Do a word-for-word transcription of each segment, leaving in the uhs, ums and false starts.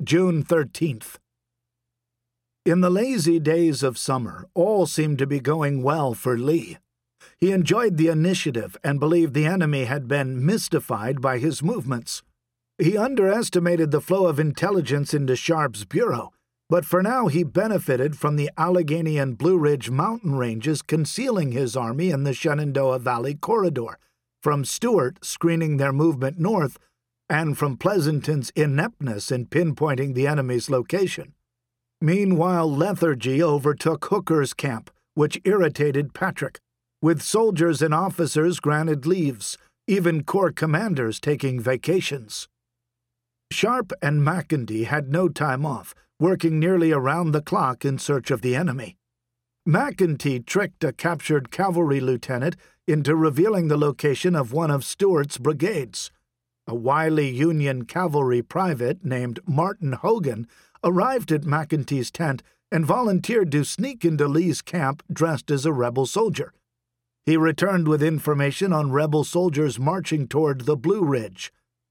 June thirteenth. In the lazy days of summer, all seemed to be going well for Lee. He enjoyed the initiative and believed the enemy had been mystified by his movements. He underestimated the flow of intelligence into Sharp's bureau, but for now he benefited from the Allegheny and Blue Ridge mountain ranges concealing his army in the Shenandoah Valley corridor, from Stuart screening their movement north, and from Pleasanton's ineptness in pinpointing the enemy's location. Meanwhile, lethargy overtook Hooker's camp, which irritated Patrick, with soldiers and officers granted leaves, even corps commanders taking vacations. Sharp and McEntee had no time off, working nearly around the clock in search of the enemy. McEntee tricked a captured cavalry lieutenant into revealing the location of one of Stuart's brigades. A wily Union cavalry private named Martin Hogan arrived at McEntee's tent and volunteered to sneak into Lee's camp dressed as a rebel soldier. He returned with information on rebel soldiers marching toward the Blue Ridge.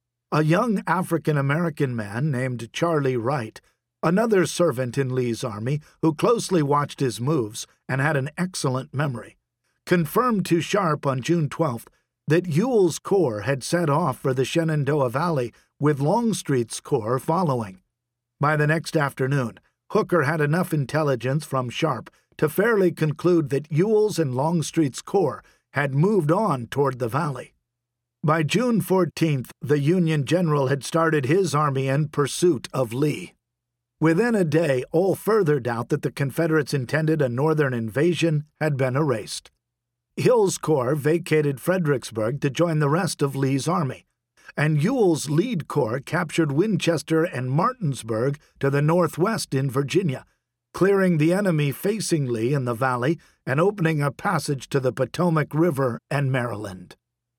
A young African-American man named Charlie Wright, another servant in Lee's army who closely watched his moves and had an excellent memory, confirmed to Sharp on June twelfth that Ewell's corps had set off for the Shenandoah Valley with Longstreet's corps following. By the next afternoon, Hooker had enough intelligence from Sharp to fairly conclude that Ewell's and Longstreet's corps had moved on toward the valley. By June fourteenth, the Union general had started his army in pursuit of Lee. Within a day, all further doubt that the Confederates intended a northern invasion had been erased. Hill's corps vacated Fredericksburg to join the rest of Lee's army, and Ewell's lead corps captured Winchester and Martinsburg to the northwest in Virginia, clearing the enemy facing Lee in the valley and opening a passage to the Potomac River and Maryland.